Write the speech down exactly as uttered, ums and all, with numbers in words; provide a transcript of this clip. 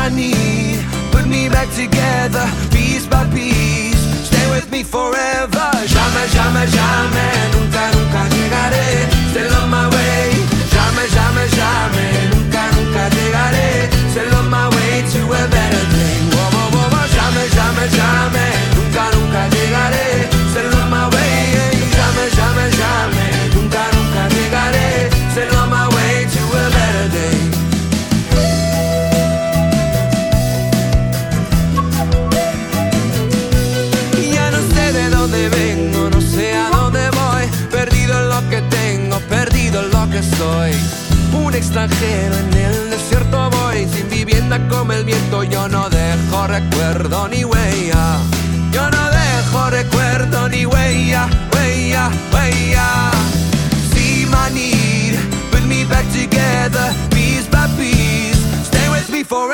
my need, put me back together, piece by piece. Stay with me forever. Jamais, jamais, jamais, nunca, nunca llegaré. Still on my way. Jamais, jamais, jamais, nunca, nunca llegaré. Still on my way to a better day. Whoa, whoa, whoa, whoa. Jamais, jamais, jamais, nunca, nunca llegaré. Still on my way. Jamais, jamais, jamais, nunca, nunca llegaré. Still on my way to a better day. Ya no sé de dónde vengo, no sé a dónde voy. Perdido en lo que tengo, perdido en lo que soy. Un extranjero en el desierto voy, sin vivienda como el viento. Yo no dejo recuerdo ni huella. Yo no dejo recuerdo ni huella, huella, huella. See my need, put me back together, piece by piece. Stay with me forever.